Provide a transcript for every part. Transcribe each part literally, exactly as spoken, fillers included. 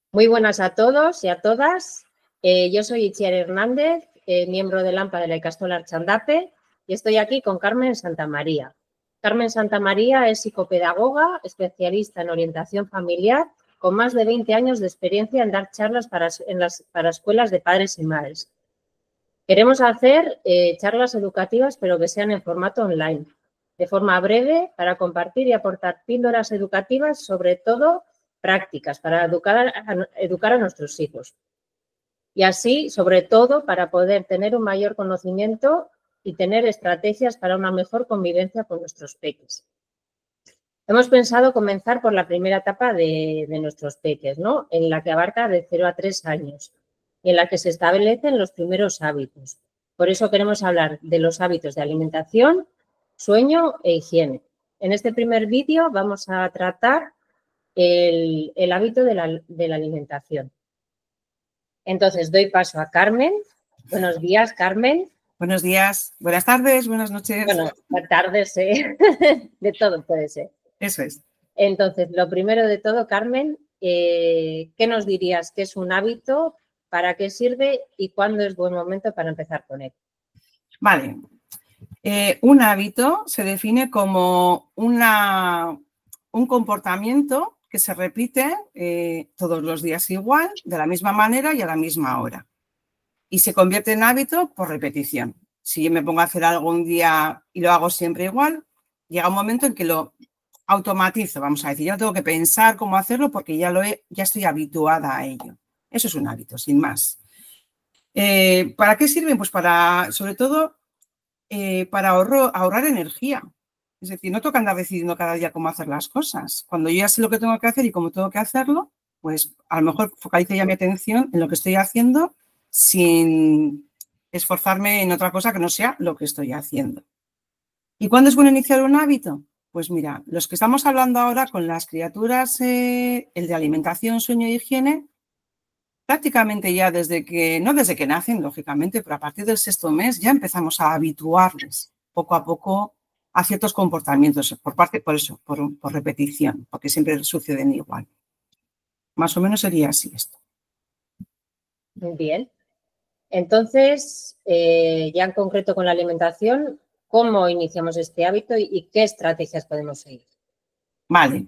Muy buenas a todos y a todas. Eh, yo soy Itziar Hernández, eh, miembro del AMPA de la Ikastola Archandape, y estoy aquí con Carmen Santamaría. Carmen Santamaría es psicopedagoga, especialista en orientación familiar, con más de veinte años de experiencia en dar charlas para, en las, para escuelas de padres y madres. Queremos hacer eh, charlas educativas, pero que sean en formato online, de forma breve, para compartir y aportar píldoras educativas, sobre todo prácticas, para educar a, educar a nuestros hijos. Y así, sobre todo, para poder tener un mayor conocimiento y tener estrategias para una mejor convivencia con nuestros peques. Hemos pensado comenzar por la primera etapa de, de nuestros peques, ¿no? En la que abarca de cero a tres años, y en la que se establecen los primeros hábitos. Por eso queremos hablar de los hábitos de alimentación, sueño e higiene. En este primer vídeo vamos a tratar el, el hábito de la, de la alimentación. Entonces, doy paso a Carmen. Buenos días, Carmen. Buenos días, buenas tardes, buenas noches. Bueno, buenas tardes, ¿eh? De todo puede ser. Eso es. Entonces, lo primero de todo, Carmen, eh, ¿qué nos dirías que es un hábito, para qué sirve y cuándo es buen momento para empezar con él? Vale. Eh, un hábito se define como una, un comportamiento que se repite eh, todos los días igual, de la misma manera y a la misma hora. Y se convierte en hábito por repetición. Si yo me pongo a hacer algo un día y lo hago siempre igual, llega un momento en que lo automatizo, vamos a decir. Yo no tengo que pensar cómo hacerlo porque ya, lo he, ya estoy habituada a ello. Eso es un hábito, sin más. Eh, ¿Para qué sirven? Pues para, sobre todo, eh, para ahorro, ahorrar energía. Es decir, no toca andar decidiendo cada día cómo hacer las cosas. Cuando yo ya sé lo que tengo que hacer y cómo tengo que hacerlo, pues a lo mejor focalizo ya mi atención en lo que estoy haciendo sin esforzarme en otra cosa que no sea lo que estoy haciendo. ¿Y cuándo es bueno iniciar un hábito? Pues mira, los que estamos hablando ahora con las criaturas, eh, el de alimentación, sueño e higiene, prácticamente ya desde que, no desde que nacen, lógicamente, pero a partir del sexto mes ya empezamos a habituarles poco a poco a ciertos comportamientos, por parte, por eso, por, por repetición, porque siempre suceden igual. Más o menos sería así esto. Muy bien. Entonces, eh, ya en concreto con la alimentación, ¿cómo iniciamos este hábito y, y qué estrategias podemos seguir? Vale.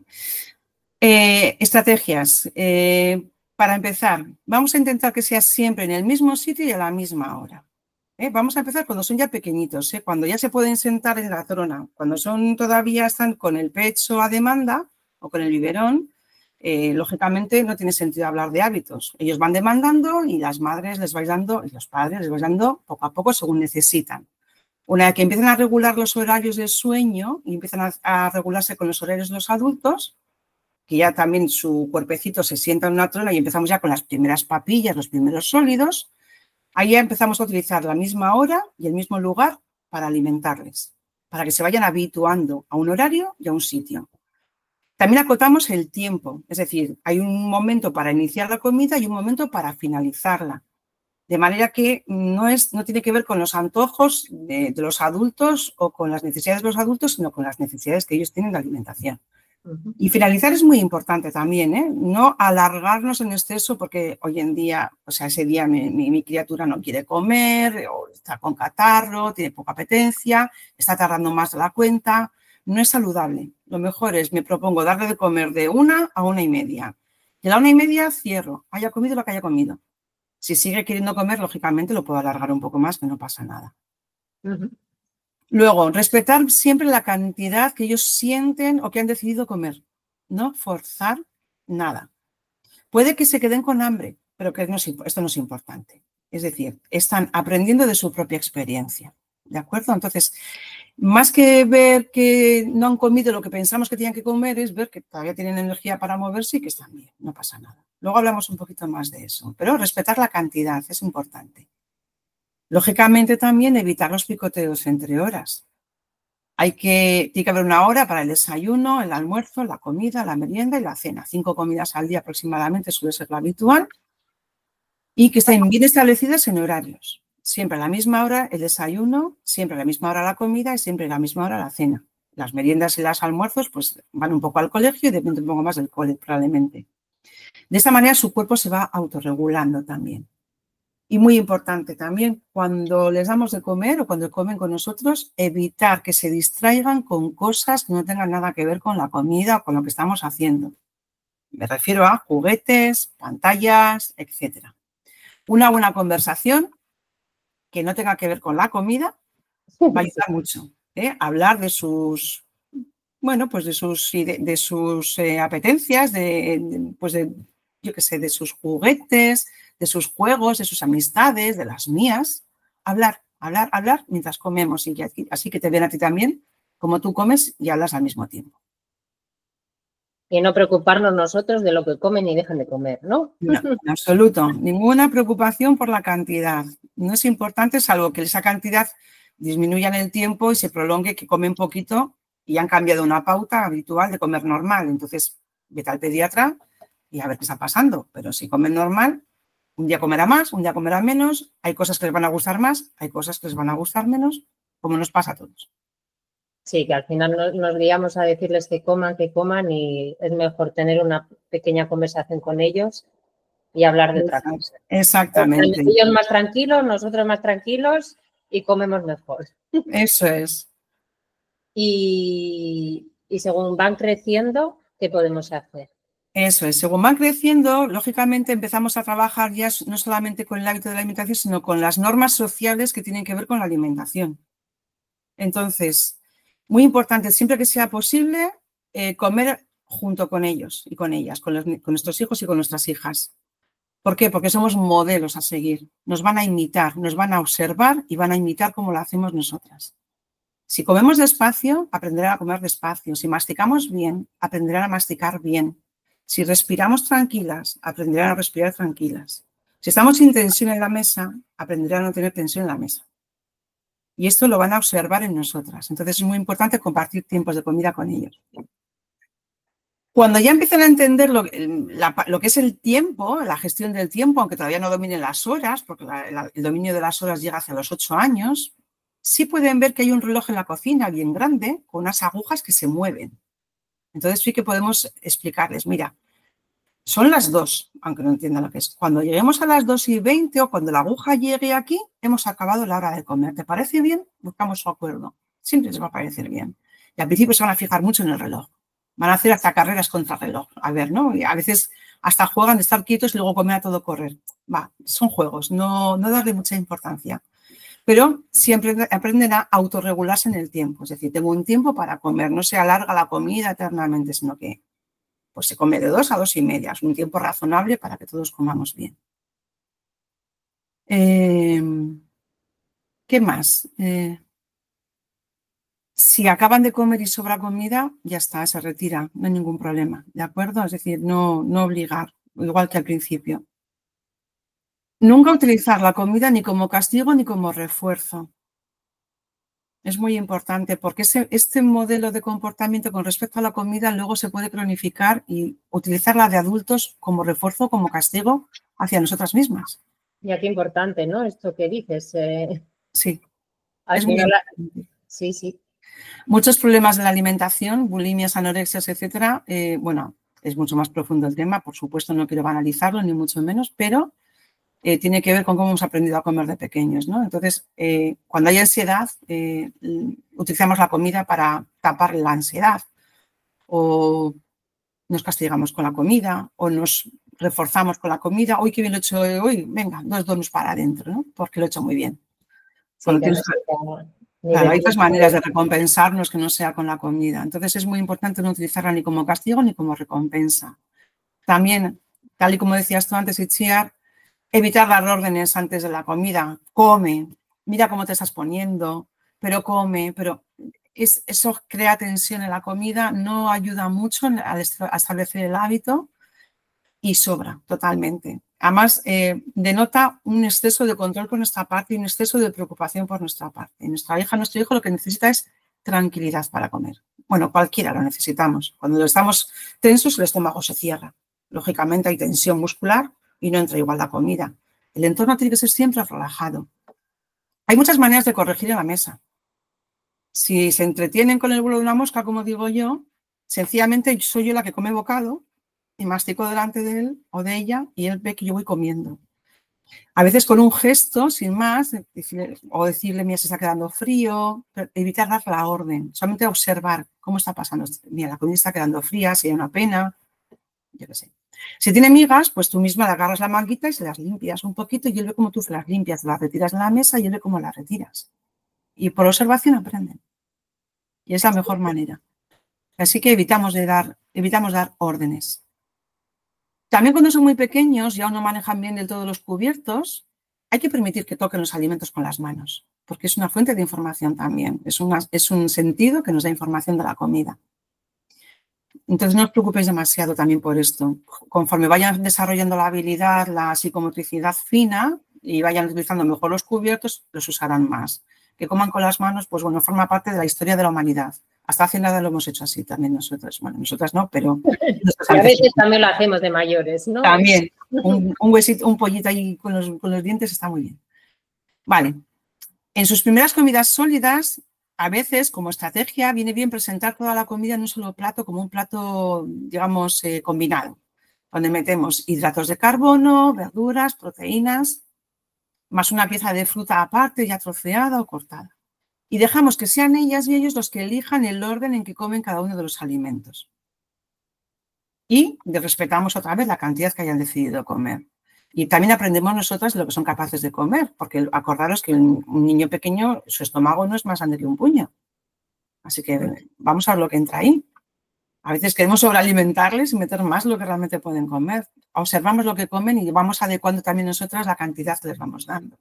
Eh, estrategias. Eh, para empezar, vamos a intentar que sea siempre en el mismo sitio y a la misma hora. ¿Eh? Vamos a empezar cuando son ya pequeñitos, ¿eh? Cuando ya se pueden sentar en la trona, cuando son todavía están con el pecho a demanda o con el biberón. Eh, lógicamente no tiene sentido hablar de hábitos. Ellos van demandando y las madres les vais dando, y los padres les vais dando poco a poco según necesitan. Una vez que empiezan a regular los horarios del sueño y empiezan a, a regularse con los horarios de los adultos, que ya también su cuerpecito se sienta en una trona y empezamos ya con las primeras papillas, los primeros sólidos, ahí ya empezamos a utilizar la misma hora y el mismo lugar para alimentarles, para que se vayan habituando a un horario y a un sitio. También acotamos el tiempo, es decir, hay un momento para iniciar la comida y un momento para finalizarla. De manera que no, es, no tiene que ver con los antojos de, de los adultos o con las necesidades de los adultos, sino con las necesidades que ellos tienen de alimentación. Uh-huh. Y finalizar es muy importante también, ¿eh? No alargarnos en exceso porque hoy en día, o sea, ese día mi, mi, mi criatura no quiere comer, o está con catarro, tiene poca apetencia, está tardando más de la cuenta. No es saludable. Lo mejor es, me propongo darle de comer de una a una y media. De la una y media cierro, haya comido lo que haya comido. Si sigue queriendo comer, lógicamente lo puedo alargar un poco más, que no pasa nada. Uh-huh. Luego, respetar siempre la cantidad que ellos sienten o que han decidido comer. No forzar nada. Puede que se queden con hambre, pero que no es, esto no es importante. Es decir, están aprendiendo de su propia experiencia. ¿De acuerdo? Entonces, más que ver que no han comido lo que pensamos que tenían que comer, es ver que todavía tienen energía para moverse y que están bien, no pasa nada. Luego hablamos un poquito más de eso, pero respetar la cantidad es importante. Lógicamente también evitar los picoteos entre horas. Hay que, tiene que haber una hora para el desayuno, el almuerzo, la comida, la merienda y la cena. Cinco comidas al día aproximadamente suele ser lo habitual y que estén bien establecidas en horarios. Siempre a la misma hora el desayuno, siempre a la misma hora la comida y siempre a la misma hora la cena. Las meriendas y los almuerzos pues van un poco al colegio y depende un poco más del cole probablemente. De esta manera su cuerpo se va autorregulando también. Y muy importante también, cuando les damos de comer o cuando comen con nosotros, evitar que se distraigan con cosas que no tengan nada que ver con la comida o con lo que estamos haciendo. Me refiero a juguetes, pantallas, etcétera. Una buena conversación que no tenga que ver con la comida va a ayudar mucho. ¿eh? Hablar de sus, bueno, pues de sus, de, de sus eh, apetencias, de, de, pues de, yo qué sé, de sus juguetes, de sus juegos, de sus amistades, de las mías. Hablar, hablar, hablar mientras comemos y que, así que te ven a ti también como tú comes y hablas al mismo tiempo. Y no preocuparnos nosotros de lo que comen y dejan de comer, ¿no? No, en absoluto. Ninguna preocupación por la cantidad. No es importante, salvo que esa cantidad disminuya en el tiempo y se prolongue, que comen poquito y han cambiado una pauta habitual de comer normal. Entonces, vete al pediatra y a ver qué está pasando. Pero si comen normal, un día comerá más, un día comerá menos. Hay cosas que les van a gustar más, hay cosas que les van a gustar menos, como nos pasa a todos. Sí, que al final nos, nos guiamos a decirles que coman, que coman y es mejor tener una pequeña conversación con ellos y hablar de otra cosa. Exactamente. Ellos más tranquilos, nosotros más tranquilos y comemos mejor. Eso es. Y, y según van creciendo, ¿qué podemos hacer? Eso es. Según van creciendo, lógicamente empezamos a trabajar ya no solamente con el hábito de la alimentación, sino con las normas sociales que tienen que ver con la alimentación. Entonces, muy importante, siempre que sea posible, eh, comer junto con ellos y con ellas, con, los, con nuestros hijos y con nuestras hijas. ¿Por qué? Porque somos modelos a seguir. Nos van a imitar, nos van a observar y van a imitar cómo lo hacemos nosotras. Si comemos despacio, aprenderán a comer despacio. Si masticamos bien, aprenderán a masticar bien. Si respiramos tranquilas, aprenderán a respirar tranquilas. Si estamos sin tensión en la mesa, aprenderán a no tener tensión en la mesa. Y esto lo van a observar en nosotras. Entonces es muy importante compartir tiempos de comida con ellos. Cuando ya empiezan a entender lo, la, lo que es el tiempo, la gestión del tiempo, aunque todavía no dominen las horas, porque la, la, el dominio de las horas llega hacia los ocho años, sí pueden ver que hay un reloj en la cocina bien grande con unas agujas que se mueven. Entonces sí que podemos explicarles, mira, son las dos, aunque no entiendan lo que es. Cuando lleguemos a las dos y veinte o cuando la aguja llegue aquí, hemos acabado la hora de comer. ¿Te parece bien? Buscamos su acuerdo. Siempre les va a parecer bien. Y al principio se van a fijar mucho en el reloj. Van a hacer hasta carreras contra reloj. A ver, ¿no? Y a veces hasta juegan de estar quietos y luego comer a todo correr. Va, son juegos, no, no darle mucha importancia. Pero siempre aprenden a autorregularse en el tiempo. Es decir, tengo un tiempo para comer. No se alarga la comida eternamente, sino que pues se come de dos a dos y media. Es un tiempo razonable para que todos comamos bien. Eh, ¿Qué más? Eh, si acaban de comer y sobra comida, ya está, se retira, no hay ningún problema, ¿de acuerdo? Es decir, no, no obligar, igual que al principio. Nunca utilizar la comida ni como castigo ni como refuerzo. Es muy importante porque ese, este modelo de comportamiento con respecto a la comida luego se puede cronificar y utilizarla de adultos como refuerzo, como castigo hacia nosotras mismas. Ya qué importante, ¿no? Esto que dices. Eh, sí. Al final, la... Sí, sí. Muchos problemas de la alimentación, bulimias, anorexias, etcétera. Eh, bueno, es mucho más profundo el tema. Por supuesto, no quiero banalizarlo, ni mucho menos, pero Eh, tiene que ver con cómo hemos aprendido a comer de pequeños, ¿no? Entonces, eh, cuando hay ansiedad, eh, utilizamos la comida para tapar la ansiedad o nos castigamos con la comida o nos reforzamos con la comida. Hoy, qué bien lo he hecho hoy, venga, dos donuts para adentro, ¿no? Porque lo he hecho muy bien. Sí, tienes... Claro, hay otras maneras de recompensarnos que no sea con la comida. Entonces, es muy importante no utilizarla ni como castigo ni como recompensa. También, tal y como decías tú antes, Itziar, evitar dar órdenes antes de la comida. Come, mira cómo te estás poniendo, pero come, pero es, eso crea tensión en la comida, no ayuda mucho a, a establecer el hábito y sobra totalmente. Además, eh, denota un exceso de control por nuestra parte y un exceso de preocupación por nuestra parte. Nuestra hija, nuestro hijo lo que necesita es tranquilidad para comer. Bueno, cualquiera lo necesitamos. Cuando estamos tensos, el estómago se cierra. Lógicamente hay tensión muscular y no entra igual la comida. El entorno tiene que ser siempre relajado. Hay muchas maneras de corregir en la mesa. Si se entretienen con el vuelo de una mosca, como digo yo, sencillamente soy yo la que come bocado y mastico delante de él o de ella y él ve que yo voy comiendo. A veces con un gesto, sin más, decirle, o decirle, mira, se está quedando frío, evitar dar la orden, solamente observar cómo está pasando. Mira, la comida está quedando fría, si hay una pena, yo qué sé. Si tiene migas, pues tú misma le agarras la manguita y se las limpias un poquito y él ve cómo tú se las limpias, las retiras de la mesa y él ve cómo las retiras. Y por observación aprenden. Y es la mejor manera. Así que evitamos, de dar, evitamos dar órdenes. También cuando son muy pequeños y aún no manejan bien del todo los cubiertos, hay que permitir que toquen los alimentos con las manos, porque es una fuente de información también. Es, una, es un sentido que nos da información de la comida. Entonces no os preocupéis demasiado también por esto. Conforme vayan desarrollando la habilidad, la psicomotricidad fina y vayan utilizando mejor los cubiertos, los usarán más. Que coman con las manos, pues bueno, forma parte de la historia de la humanidad. Hasta hace nada lo hemos hecho así también nosotros. Bueno, nosotras no, pero... Y a veces también lo hacemos de mayores, ¿no? También. Un, un huesito, un pollito ahí con los, con los dientes está muy bien. Vale. En sus primeras comidas sólidas, a veces, como estrategia, viene bien presentar toda la comida en un solo plato, como un plato, digamos, eh, combinado, donde metemos hidratos de carbono, verduras, proteínas, más una pieza de fruta aparte, ya troceada o cortada. Y dejamos que sean ellas y ellos los que elijan el orden en que comen cada uno de los alimentos. Y respetamos otra vez la cantidad que hayan decidido comer. Y también aprendemos nosotras de lo que son capaces de comer, porque acordaros que un niño pequeño, su estómago no es más grande que un puño. Así que vamos a ver lo que entra ahí. A veces queremos sobrealimentarles y meter más de lo que realmente pueden comer. Observamos lo que comen y vamos adecuando también nosotras la cantidad que les vamos dando.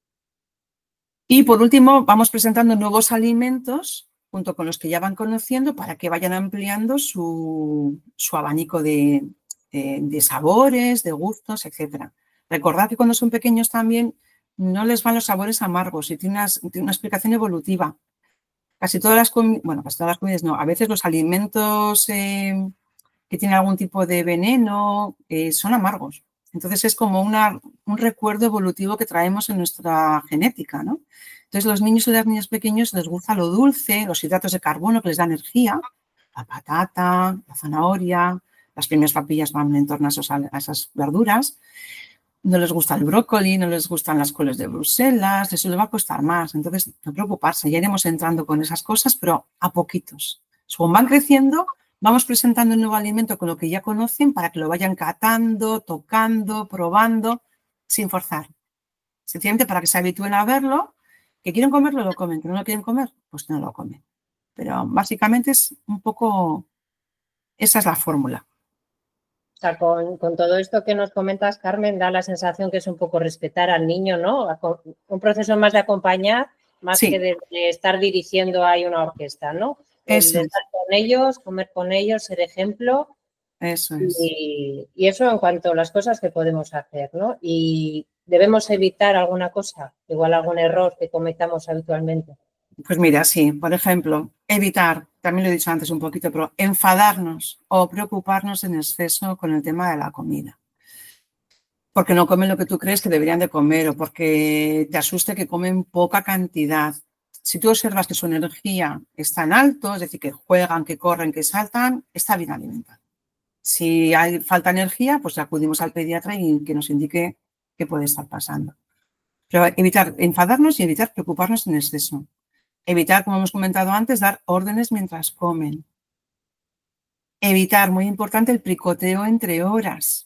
Y por último, vamos presentando nuevos alimentos junto con los que ya van conociendo para que vayan ampliando su, su abanico de, de, de sabores, de gustos, etcétera. Recordad que cuando son pequeños también no les van los sabores amargos y tiene una, tiene una explicación evolutiva. Casi todas las comidas, bueno, casi todas las comidas no, a veces los alimentos eh, que tienen algún tipo de veneno eh, son amargos. Entonces es como una, un recuerdo evolutivo que traemos en nuestra genética, ¿no? Entonces los niños y las niñas pequeños les gusta lo dulce, los hidratos de carbono que les da energía, la patata, la zanahoria, las primeras papillas van en torno a, esos, a esas verduras. No les gusta el brócoli, no les gustan las coles de Bruselas, eso les va a costar más. Entonces, no preocuparse, ya iremos entrando con esas cosas, pero a poquitos. Según van creciendo, vamos presentando un nuevo alimento con lo que ya conocen para que lo vayan catando, tocando, probando, sin forzar. Sencillamente para que se habitúen a verlo, que quieren comerlo, lo comen, que no lo quieren comer, pues no lo comen. Pero básicamente es un poco, esa es la fórmula. O sea, con, con todo esto que nos comentas, Carmen, da la sensación que es un poco respetar al niño, ¿no? Un proceso más de acompañar, más sí. que de, de estar dirigiendo ahí una orquesta, ¿no? El de estar con ellos, comer con ellos, ser ejemplo. Eso es. Y, y eso en cuanto a las cosas que podemos hacer, ¿no? Y debemos evitar alguna cosa, igual algún error que cometamos habitualmente. Pues mira, sí, por ejemplo, evitar, también lo he dicho antes un poquito, pero enfadarnos o preocuparnos en exceso con el tema de la comida. Porque no comen lo que tú crees que deberían de comer o porque te asuste que comen poca cantidad. Si tú observas que su energía está en alto, es decir, que juegan, que corren, que saltan, está bien alimentado. Si hay falta de energía, pues acudimos al pediatra y que nos indique qué puede estar pasando. Pero evitar enfadarnos y evitar preocuparnos en exceso. Evitar, como hemos comentado antes, dar órdenes mientras comen. Evitar, muy importante, el picoteo entre horas.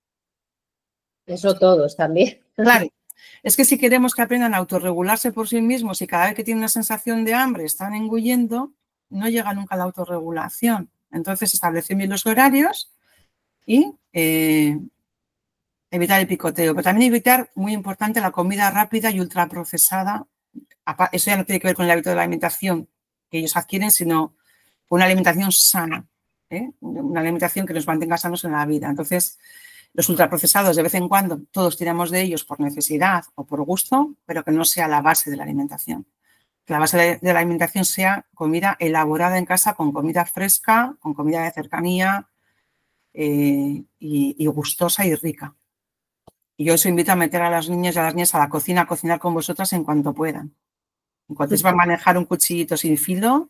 Eso todos también. Claro, es que si queremos que aprendan a autorregularse por sí mismos y cada vez que tienen una sensación de hambre están engullendo, no llega nunca a la autorregulación. Entonces, establecer bien los horarios y eh, evitar el picoteo. Pero también evitar, muy importante, la comida rápida y ultraprocesada. Eso ya no tiene que ver con el hábito de la alimentación que ellos adquieren, sino con una alimentación sana, ¿eh? Una alimentación que nos mantenga sanos en la vida. Entonces, los ultraprocesados, de vez en cuando, todos tiramos de ellos por necesidad o por gusto, pero que no sea la base de la alimentación. Que la base de la alimentación sea comida elaborada en casa, con comida fresca, con comida de cercanía eh, y, y gustosa y rica. Y yo os invito a meter a las niñas y a las niñas a la cocina, a cocinar con vosotras en cuanto puedan. En cuanto se va a manejar un cuchillito sin filo,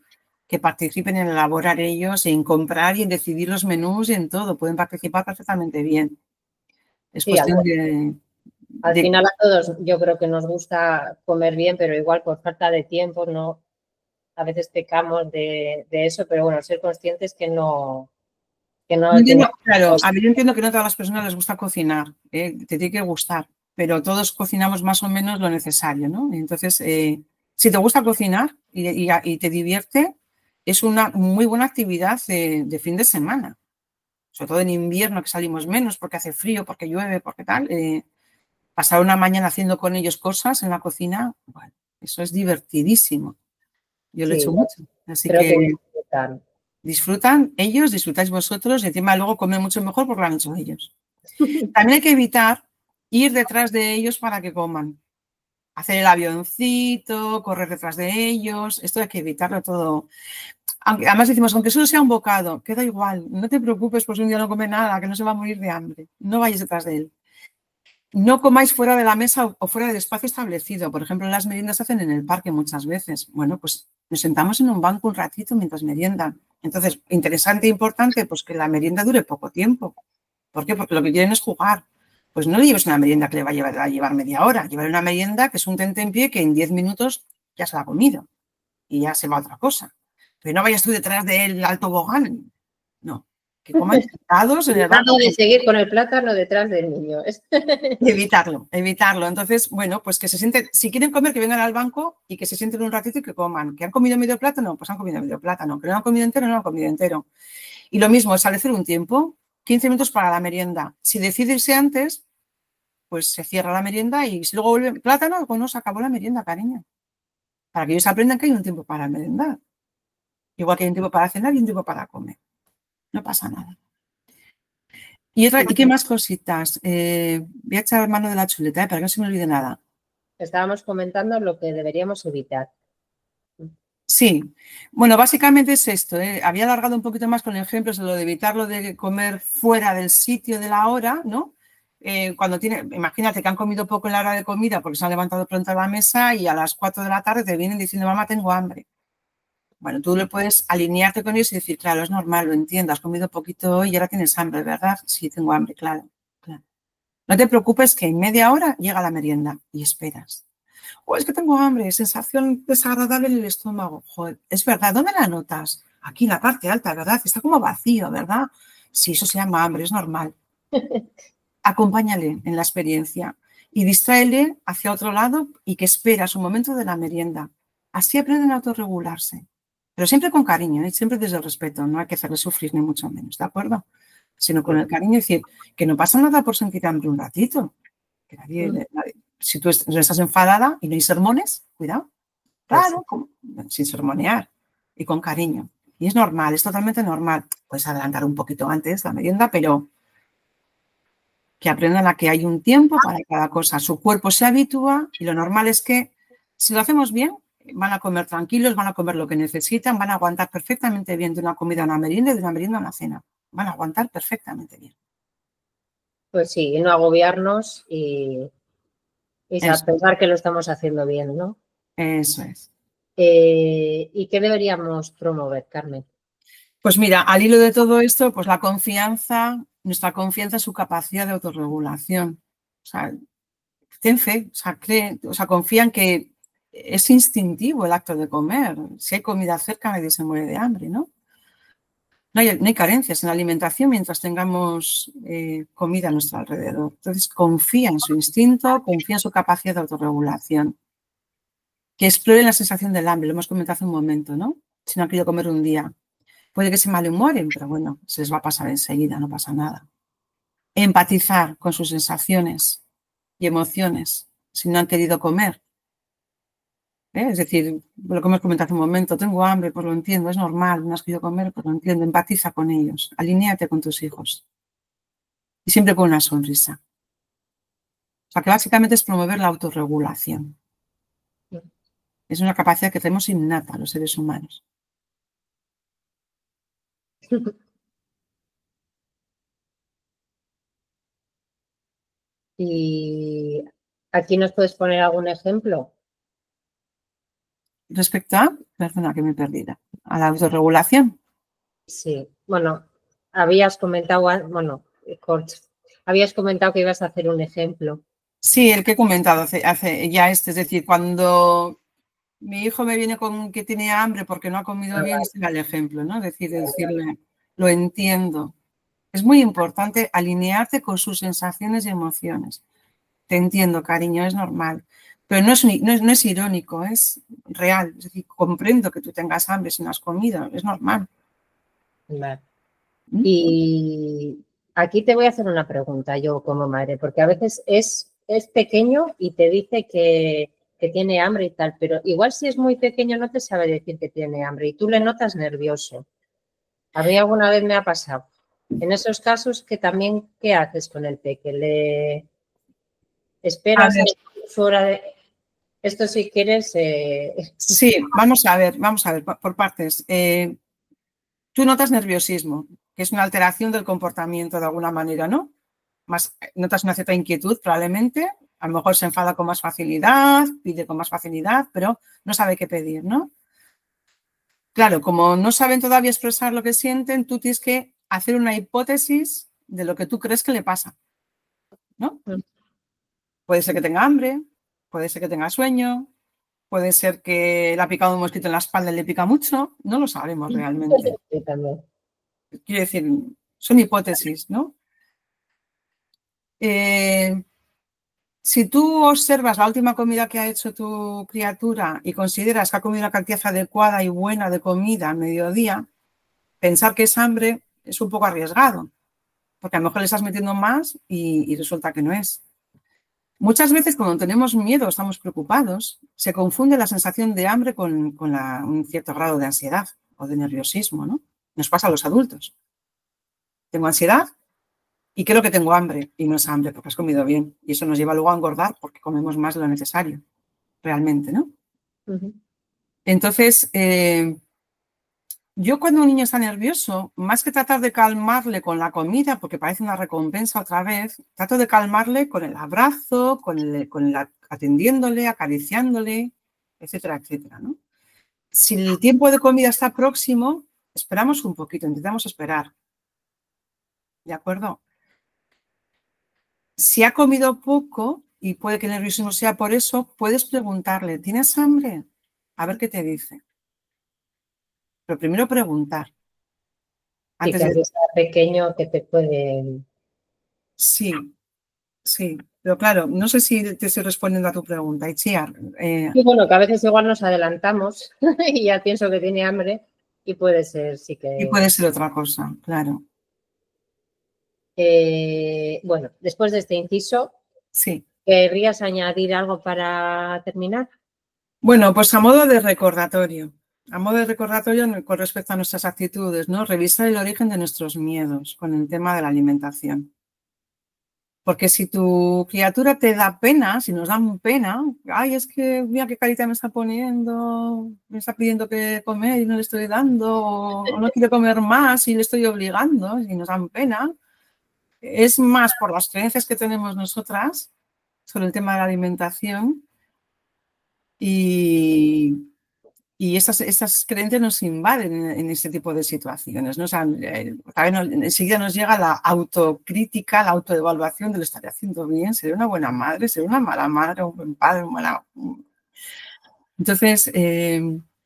que participen en elaborar ellos, en comprar y en decidir los menús y en todo. Pueden participar perfectamente bien. Es Sí, al, cuestión de, al de... final a todos yo creo que nos gusta comer bien, pero igual por falta de tiempo no, a veces pecamos de, de eso, pero bueno, ser conscientes que no, que no Entiendo, tenemos claro, cosas. a mí yo entiendo que no a todas las personas les gusta cocinar, ¿eh? Te tiene que gustar, pero todos cocinamos más o menos lo necesario, ¿no? Entonces, eh, si te gusta cocinar y, y, y, te divierte, es una muy buena actividad de, de fin de semana, sobre todo en invierno que salimos menos porque hace frío, porque llueve, porque tal. Eh, pasar una mañana haciendo con ellos cosas en la cocina, bueno, eso es divertidísimo. Yo lo he Sí, hecho mucho, así creo que... que disfrutan. Disfrutan ellos, disfrutáis vosotros y encima luego comen mucho mejor porque lo han hecho ellos. También hay que evitar ir detrás de ellos para que coman. Hacer el avioncito, correr detrás de ellos, esto hay que evitarlo todo. Aunque, además decimos, aunque solo sea un bocado, queda igual, no te preocupes por si un día no come nada, que no se va a morir de hambre. No vayas detrás de él. No comáis fuera de la mesa o fuera del espacio establecido. Por ejemplo, las meriendas se hacen en el parque muchas veces. Bueno, pues nos sentamos en un banco un ratito mientras meriendan. Entonces, interesante e importante, pues que la merienda dure poco tiempo. ¿Por qué? Porque lo que quieren es jugar. Pues no le lleves una merienda que le va a llevar, a llevar media hora. Llevar una merienda que es un tentempié que en diez minutos ya se la ha comido y ya se va a otra cosa. Pero no vayas tú detrás del alto tobogán. No, que coman sentados en el banco. Tratando de seguir con el plátano detrás del niño. Evitarlo, evitarlo. Entonces, bueno, pues que se sienten, si quieren comer, que vengan al banco y que se sienten un ratito y que coman. ¿Que han comido medio plátano? Pues han comido medio plátano. ¿Que no han comido entero? No han comido entero. Y lo mismo, establecer un tiempo, quince minutos para la merienda. Si decide irse antes, pues se cierra la merienda y si luego vuelve plátano, pues no, se acabó la merienda, cariño. Para que ellos aprendan que hay un tiempo para merendar. Igual que hay un tiempo para cenar y un tiempo para comer. No pasa nada. ¿Y, otra, ¿y qué más cositas? Eh, voy a echar mano de la chuleta, ¿eh? Para que no se me olvide nada. Estábamos comentando lo que deberíamos evitar. Sí, bueno, básicamente es esto, ¿eh? Había alargado un poquito más con ejemplos de lo de evitar lo de comer fuera del sitio de la hora, ¿no? Eh, cuando tiene, imagínate que han comido poco en la hora de comida porque se han levantado pronto a la mesa y a las cuatro de la tarde te vienen diciendo, mamá, tengo hambre. Bueno, tú le puedes alinearte con ellos y decir, claro, es normal, lo entiendo, has comido poquito hoy y ahora tienes hambre, ¿verdad? Sí, tengo hambre, claro, claro. No te preocupes que en media hora llega la merienda y esperas. O es que tengo hambre, sensación desagradable en el estómago. Joder, es verdad, ¿dónde la notas? Aquí en la parte alta, ¿verdad? Está como vacío, ¿verdad? Sí, eso se llama hambre, es normal. Acompáñale en la experiencia y distráele hacia otro lado y que espera su momento de la merienda. Así aprenden a autorregularse. Pero siempre con cariño, ¿eh? Siempre desde el respeto, no hay que hacerle sufrir ni mucho menos, ¿de acuerdo? Sino con el cariño, decir que no pasa nada por sentir hambre un ratito. Que nadie, nadie, si tú estás enfadada y no hay sermones, cuidado. Claro, como, sin sermonear y con cariño. Y es normal, es totalmente normal. Puedes adelantar un poquito antes la merienda, pero que aprendan a que hay un tiempo para cada cosa. Su cuerpo se habitúa y lo normal es que si lo hacemos bien, van a comer tranquilos, van a comer lo que necesitan, van a aguantar perfectamente bien de una comida a una merienda y de una merienda a una cena. Van a aguantar perfectamente bien. Pues sí, no agobiarnos y, y pensar que lo estamos haciendo bien, ¿no? Eso es. Eh, ¿Y qué deberíamos promover, Carmen? Pues mira, al hilo de todo esto, pues la confianza, nuestra confianza en su capacidad de autorregulación. O sea, ten fe, o sea, cree, o sea, confía en que es instintivo el acto de comer. Si hay comida cerca, nadie se muere de hambre, ¿no? No hay, no hay carencias en la alimentación mientras tengamos eh, comida a nuestro alrededor. Entonces, confía en su instinto, confía en su capacidad de autorregulación. Que exploren la sensación del hambre, lo hemos comentado hace un momento, ¿no? Si no han querido comer un día. Puede que se malhumoren, pero bueno, se les va a pasar enseguida, no pasa nada. Empatizar con sus sensaciones y emociones si no han querido comer. ¿Eh? Es decir, lo que hemos comentado hace un momento, tengo hambre, pues lo entiendo, es normal, no has querido comer, pues lo entiendo, empatiza con ellos, alinéate con tus hijos. Y siempre con una sonrisa. O sea, que básicamente es promover la autorregulación. Es una capacidad que tenemos innata los seres humanos. ¿Y aquí nos puedes poner algún ejemplo? respecto a, perdona que me he perdido, a la autorregulación. Sí, bueno, habías comentado, bueno, Cort, habías comentado que ibas a hacer un ejemplo. Sí, el que he comentado hace, hace ya este, es decir, cuando mi hijo me viene con que tiene hambre porque no ha comido Ah, bien, vale. este era el ejemplo, ¿no? Es decir, decirle, lo entiendo. Es muy importante alinearte con sus sensaciones y emociones. Te entiendo, cariño, es normal. Pero no es, no es, no es irónico, es real. Es decir, comprendo que tú tengas hambre si no has comido, es normal. Vale. ¿Mm? Y aquí te voy a hacer una pregunta yo como madre, porque a veces es, es pequeño y te dice que, que tiene hambre y tal, pero igual si es muy pequeño no te sabe decir que tiene hambre y tú le notas nervioso. A mí alguna vez me ha pasado. En esos casos, que también, ¿qué haces con el peque? ¿Le A esperas ver, fuera de...? Esto si quieres... Eh... sí, vamos a ver, vamos a ver, por partes. Eh, tú notas nerviosismo, que es una alteración del comportamiento de alguna manera, ¿no? Más, notas una cierta inquietud probablemente, a lo mejor se enfada con más facilidad, pide con más facilidad, pero no sabe qué pedir, ¿no? Claro, como no saben todavía expresar lo que sienten, tú tienes que hacer una hipótesis de lo que tú crees que le pasa, ¿no? Puede ser que tenga hambre, puede ser que tenga sueño, puede ser que le ha picado un mosquito en la espalda y le pica mucho, no lo sabemos realmente. Sí, también. Quiero decir, son hipótesis, ¿no? Eh, si tú observas la última comida que ha hecho tu criatura y consideras que ha comido una cantidad adecuada y buena de comida al mediodía, pensar que es hambre es un poco arriesgado, porque a lo mejor le estás metiendo más y, y resulta que no es. Muchas veces cuando tenemos miedo, estamos preocupados, se confunde la sensación de hambre con, con la, un cierto grado de ansiedad o de nerviosismo, ¿no? Nos pasa a los adultos. Tengo ansiedad y creo que tengo hambre y no es hambre porque has comido bien y eso nos lleva luego a engordar porque comemos más de lo necesario, realmente, ¿no? Uh-huh. Entonces, eh, yo cuando un niño está nervioso, más que tratar de calmarle con la comida, porque parece una recompensa otra vez, trato de calmarle con el abrazo, con el, con el atendiéndole, acariciándole, etcétera, etcétera, ¿no? Si el tiempo de comida está próximo, esperamos un poquito, intentamos esperar. ¿De acuerdo? Si ha comido poco, y puede que el nerviosismo sea por eso, puedes preguntarle, ¿tienes hambre? A ver qué te dice. Pero primero preguntar. Sí, Antes que de aunque sea pequeño, que te puede... sí, sí. Pero claro, no sé si te estoy respondiendo a tu pregunta, Itziar. Eh, Y bueno, que a veces igual nos adelantamos y ya pienso que tiene hambre y puede ser, sí y que... puede ser otra cosa, claro. Eh, bueno, después de este inciso, Sí. ¿querrías añadir algo para terminar? Bueno, pues a modo de recordatorio, a modo de recordatorio con respecto a nuestras actitudes, ¿no? Revisar el origen de nuestros miedos con el tema de la alimentación. Porque si tu criatura te da pena, si nos dan pena, ay, es que mira qué carita me está poniendo, me está pidiendo que comer y no le estoy dando, o no quiere comer más y le estoy obligando, y nos dan pena, es más por las creencias que tenemos nosotras sobre el tema de la alimentación y, y estas, estas creencias nos invaden en, en este tipo de situaciones, ¿no? O sea, eh, también enseguida nos llega la autocrítica, la autoevaluación de lo estaré haciendo bien, seré una buena madre, seré una mala madre, un buen padre, un mala... Entonces, eh,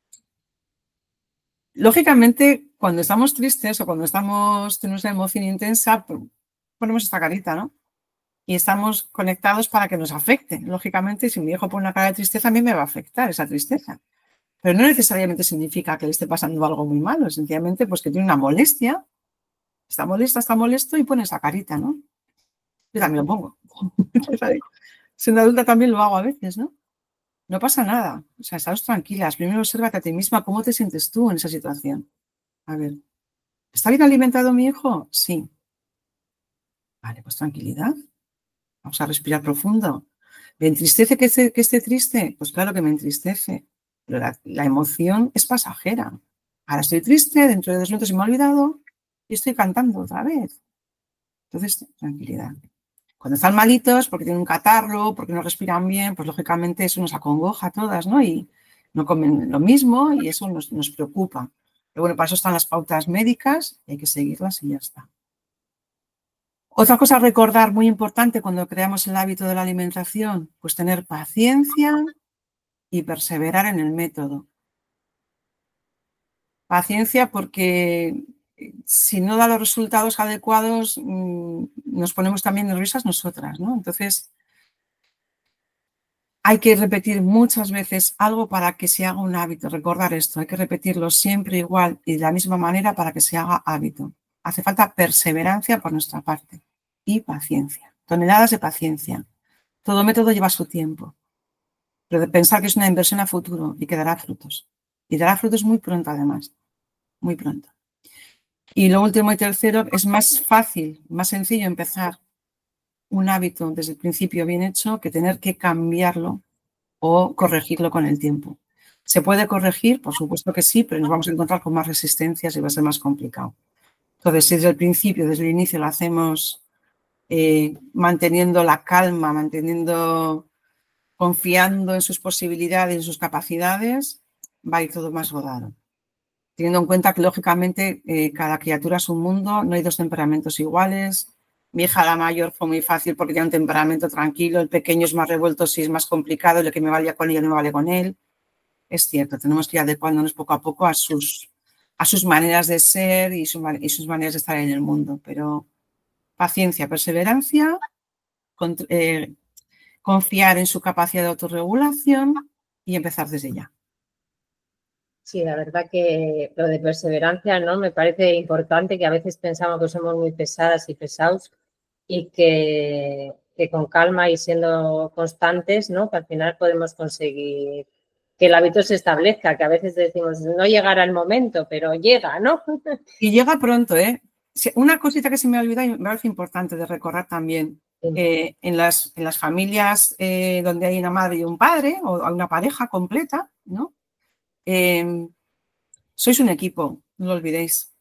lógicamente, cuando estamos tristes o cuando estamos, tenemos una emoción intensa, ponemos esta carita, ¿no? Y estamos conectados para que nos afecte. Lógicamente, si mi hijo pone una cara de tristeza, a mí me va a afectar esa tristeza. Pero no necesariamente significa que le esté pasando algo muy malo, sencillamente pues que tiene una molestia, está molesta, está molesto y pone esa carita, ¿no? Yo también lo pongo. Siendo adulta también lo hago a veces, ¿no? No pasa nada, o sea, estamos tranquilas. Primero obsérvate a ti misma cómo te sientes tú en esa situación. A ver, ¿está bien alimentado mi hijo? Sí. Vale, pues tranquilidad. Vamos a respirar profundo. ¿Me entristece que esté, que esté triste? Pues claro que me entristece. Pero la, la emoción es pasajera. Ahora estoy triste, dentro de dos minutos se me ha olvidado y estoy cantando otra vez. Entonces, tranquilidad. Cuando están malitos, porque tienen un catarro, porque no respiran bien, pues lógicamente eso nos acongoja a todas, ¿no? Y, no comen lo mismo y eso nos, nos preocupa. Pero bueno, para eso están las pautas médicas, hay que seguirlas y ya está. Otra cosa a recordar muy importante cuando creamos el hábito de la alimentación, pues tener paciencia y perseverar en el método. Paciencia porque si no da los resultados adecuados, nos ponemos también nerviosas nosotras, ¿no? Entonces, hay que repetir muchas veces algo para que se haga un hábito. Recordar esto, hay que repetirlo siempre igual y de la misma manera para que se haga hábito. Hace falta perseverancia por nuestra parte y paciencia. Toneladas de paciencia. Todo método lleva su tiempo. Pero de pensar que es una inversión a futuro y que dará frutos. Y dará frutos muy pronto, además. Muy pronto. Y lo último y tercero, es más fácil, más sencillo empezar un hábito desde el principio bien hecho que tener que cambiarlo o corregirlo con el tiempo. ¿Se puede corregir? Por supuesto que sí, pero nos vamos a encontrar con más resistencias y va a ser más complicado. Entonces, si desde el principio, desde el inicio lo hacemos eh, manteniendo la calma, manteniendo, confiando en sus posibilidades, en sus capacidades, va a ir todo más rodado. Teniendo en cuenta que, lógicamente, eh, cada criatura es un mundo, no hay dos temperamentos iguales. Mi hija, la mayor, fue muy fácil porque tiene un temperamento tranquilo, el pequeño es más revuelto, sí es más complicado, y lo que me valía con ella no me vale con él. Es cierto, tenemos que ir adecuándonos poco a poco a sus, a sus maneras de ser y, su, y sus maneras de estar en el mundo, pero paciencia, perseverancia, con, eh, confiar en su capacidad de autorregulación y empezar desde ya. Sí, la verdad que lo de perseverancia, ¿no? Me parece importante, que a veces pensamos que somos muy pesadas y pesados y que, que con calma y siendo constantes, ¿no? Que al final podemos conseguir que el hábito se establezca, que a veces decimos no llegará el momento, pero llega, ¿no? Y llega pronto, ¿eh? Una cosita que se me olvida y me parece importante de recordar también. Sí. Eh, en, las, en las familias eh, donde hay una madre y un padre o una pareja completa, ¿no? Eh, sois un equipo, no lo olvidéis.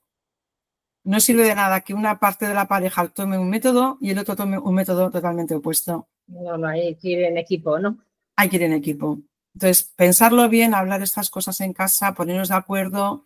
No sirve de nada que una parte de la pareja tome un método y el otro tome un método totalmente opuesto. No, no, hay que ir en equipo, ¿no? Hay que ir en equipo. Entonces, pensarlo bien, hablar estas cosas en casa, ponernos de acuerdo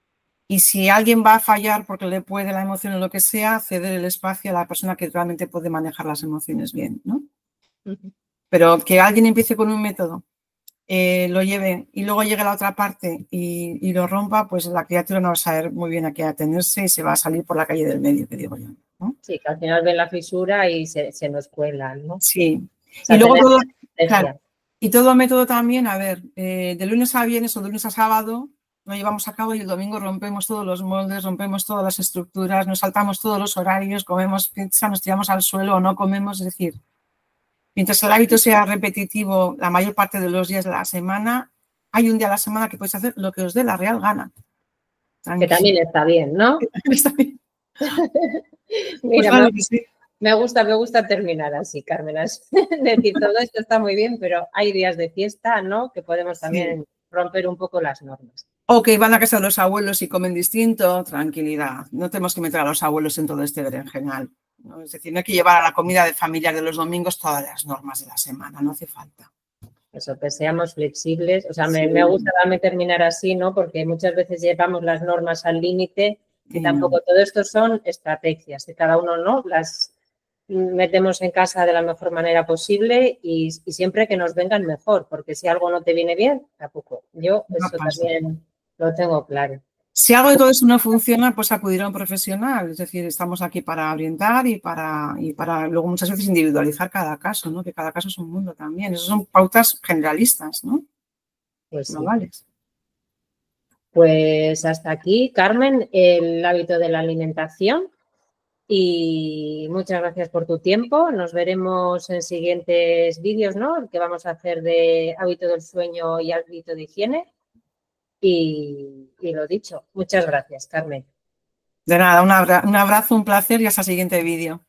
y si alguien va a fallar porque le puede la emoción o lo que sea, ceder el espacio a la persona que realmente puede manejar las emociones bien, ¿no? Uh-huh. Pero que alguien empiece con un método, Eh, lo lleve y luego llegue a la otra parte y, y lo rompa, pues la criatura no va a saber muy bien a qué atenerse y se va a salir por la calle del medio, que digo yo, ¿no? Sí, que al final ven la fisura y se, se nos cuelan, ¿no? Sí. O sea, y luego todo, claro, y todo método también, a ver, eh, de lunes a viernes o de lunes a sábado lo llevamos a cabo y el domingo rompemos todos los moldes, rompemos todas las estructuras, nos saltamos todos los horarios, comemos pizza, nos tiramos al suelo o no comemos, es decir, mientras el hábito sea repetitivo la mayor parte de los días de la semana, hay un día a la semana que podéis hacer lo que os dé la real gana. Tranquilo. Que también está bien, ¿no? Que también está bien. Mira, pues claro me, sí. me gusta, me gusta terminar así, Carmen. Es decir, todo esto está muy bien, pero hay días de fiesta, ¿no? Que podemos también sí. romper un poco las normas. O que van a casa de los abuelos y comen distinto, tranquilidad. No tenemos que meter a los abuelos en todo este berenjenal. ¿no? Es decir, no hay que llevar a la comida de familiar de los domingos todas las normas de la semana, no hace falta. Eso, que seamos flexibles. O sea, me, sí. me gusta darme terminar así, ¿no? Porque muchas veces llevamos las normas al límite y sí, tampoco no. todo esto son estrategias. Que cada uno, ¿no? Las metemos en casa de la mejor manera posible y, y siempre que nos vengan mejor, porque si algo no te viene bien, tampoco. Yo no eso pasa. También lo tengo claro. Si algo de todo eso no funciona, pues acudir a un profesional. Es decir, estamos aquí para orientar y para, y para luego muchas veces individualizar cada caso, ¿no? Que cada caso es un mundo también. Esas son pautas generalistas, ¿no? Pues no sí. vales. Pues hasta aquí, Carmen, el hábito de la alimentación. Y muchas gracias por tu tiempo. Nos veremos en siguientes vídeos, ¿no? El que vamos a hacer de hábito del sueño y hábito de higiene. Y, y lo dicho, muchas gracias, Carmen. De nada, un abrazo, un, abrazo, un placer y hasta el siguiente vídeo.